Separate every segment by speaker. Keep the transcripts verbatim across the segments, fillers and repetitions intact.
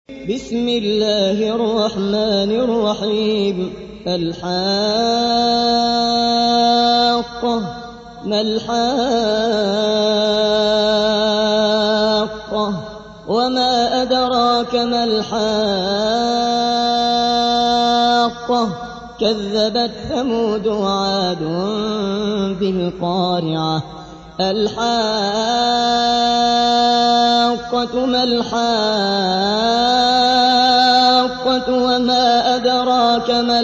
Speaker 1: بسم الله الرحمن الرحيم الحاقة ما الحاقة وما أدراك ما الحاقة كذبت ثمود وعاد بالقارعة الحاقة ما الحاقة وما أدراك ما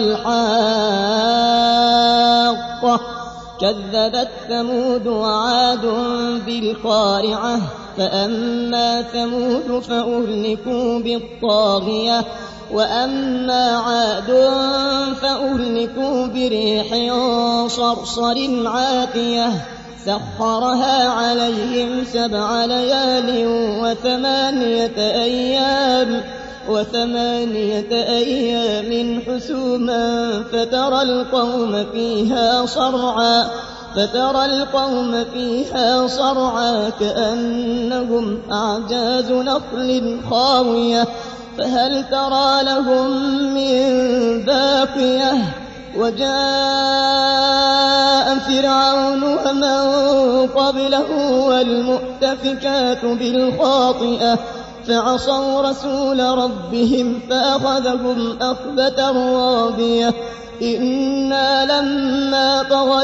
Speaker 1: الحاقة كذبت ثمود وعاد بالقارعة فأما ثمود فأهلكوا بالطاغية وأما عاد فأهلكوا بريح صرصر عاتية سخرها عليهم سبع ليال وثمانية أيام وثمانية أيام حسوما فترى القوم فيها صرعا فترى القوم فيها صرعا كأنهم أعجاز نخل خاوية فهل ترى لهم من باقية وجاء فرعون ومن قبله والمؤتفكات بالخاطئة فعصوا رسول ربهم فأخذهم أخذة رابية إنا لما طغى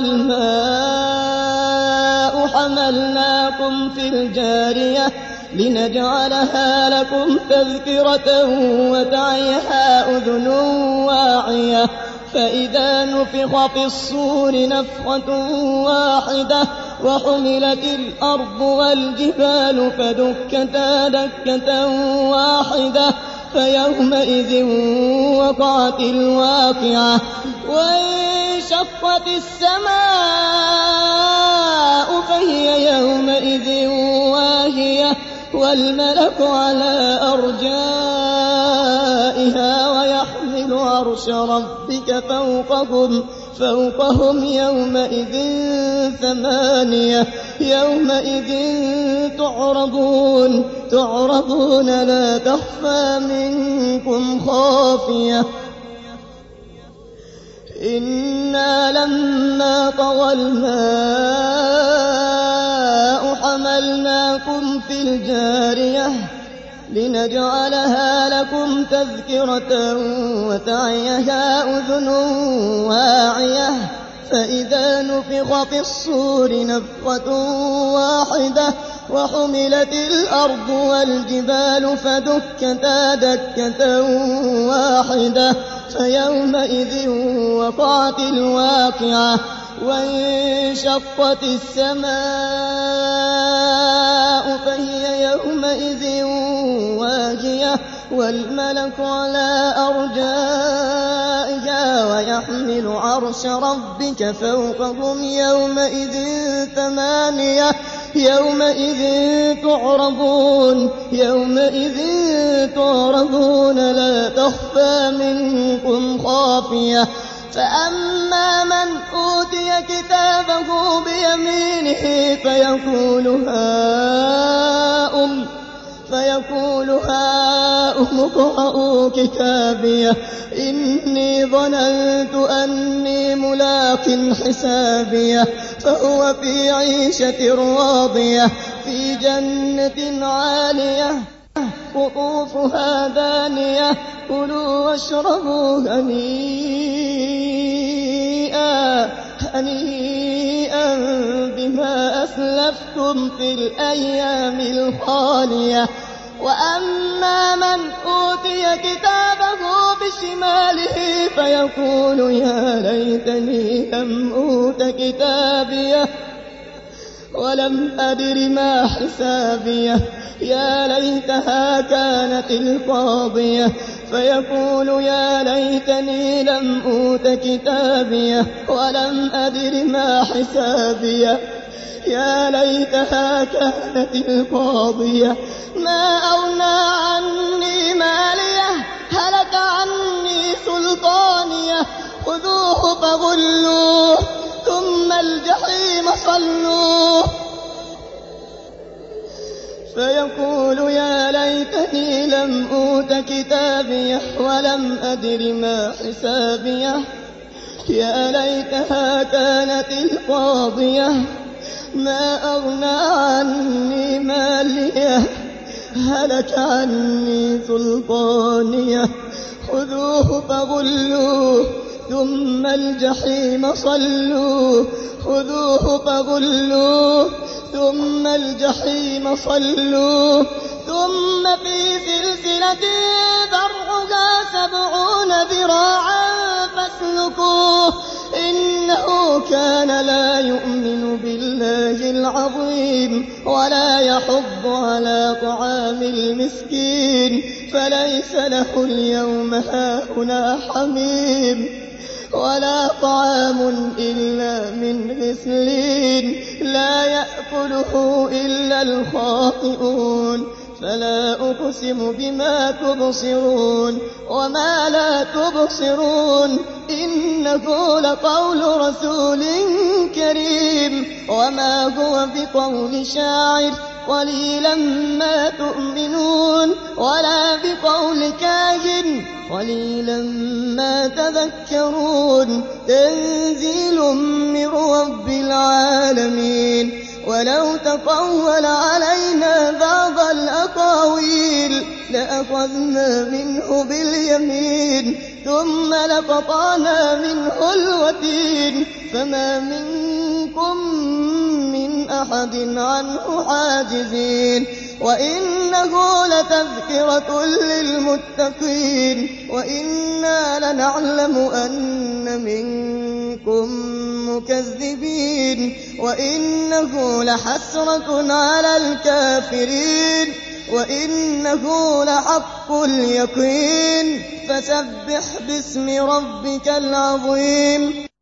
Speaker 1: الماء حملناكم في الجارية لنجعلها لكم تذكرة وتعيها أذن واعية فإذا نفخ في الصور نفخة واحدة وحملت الأرض والجبال فدكتا دكة واحدة فيومئذ وقعت الواقعة وانشقت السماء فهي يومئذ واهية والملك على أرجائها ويحمل عرش ربك فوقهم فوقهم يومئذ ثمانية يومئذ تعرضون تعرضون لا تخفى منكم خافية إنا لما طغى الماء حملناكم في الجارية لنجعلها لكم تذكرة وتعيها أذن واعية فإذا نفخ في الصور نفخة واحدة وحملت الأرض والجبال فدكتا دكة واحدة فيومئذ وقعت الواقعة وانشقت السماء فهي يومئذ واهية والملك على أرجائها ويحمل عرش ربك فوقهم يومئذ ثمانية يومئذ تعرضون يومئذ تعرضون لا تخفى منكم خافية فأما من أوتي كتابه بيمينه فيقول هاؤم فيقول هاؤم اقرءوا كتابيه إني ظننت أني ملاق حسابيه فهو في عيشة راضية في جنة عالية قطوفها دانية كلوا واشربوا هنيئا هنيئا بما أسلفتم في الأيام الخالية وأما من أوتي كتابه بشماله فيقول يا ليتني لم أوت كتابيه ولم أدر ما حسابيه يا ليتها كانت القاضية فيقول يا ليتني لم أوت كتابيه ولم أدر ما حسابيه يا ليتها كانت القاضية ما أغنى عني ماليه هلك عني سلطانيه خذوه فغلوه ثم الجحيم صلوه فيقول يا ليتني لم أوت كتابيه ولم أدر ما حسابيه يا ليتها كانت القاضية ما أغنى عني ماليه هلك عني سلطانيه خذوه فغلوه ثم الجحيم صلوه خذوه فغلوه ثم الجحيم صلوه ثم في سلسلة ذرعها سبعون ذراعا فاسلكوه إنه كان لا يؤمن بالله العظيم ولا يحض على طعام المسكين فليس له اليوم هاهنا حميم ولا طعام إلا من غسلين لا يأكله إلا الخاطئون فلا أقسم بما تبصرون وما لا تبصرون إنه لقول رسول كريم وما هو بقول شاعر قليلا ما تؤمنون ولا بقول كاهن قليلا ما تذكرون تنزيل من رب العالمين ولو تقول علينا بعض الأقاويل لأخذنا منه باليمين ثم لقطعنا منه الوتين فما منكم من أحد عنه حاجزين وإنه لتذكرة للمتقين وإنا لنعلم أن منكم مكذبين وإنه لحسرة على الكافرين وإنه لحق اليقين فسبح باسم ربك العظيم.